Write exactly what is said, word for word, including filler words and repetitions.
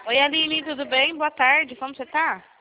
Oi, Aline, tudo bem? Boa tarde, como você tá?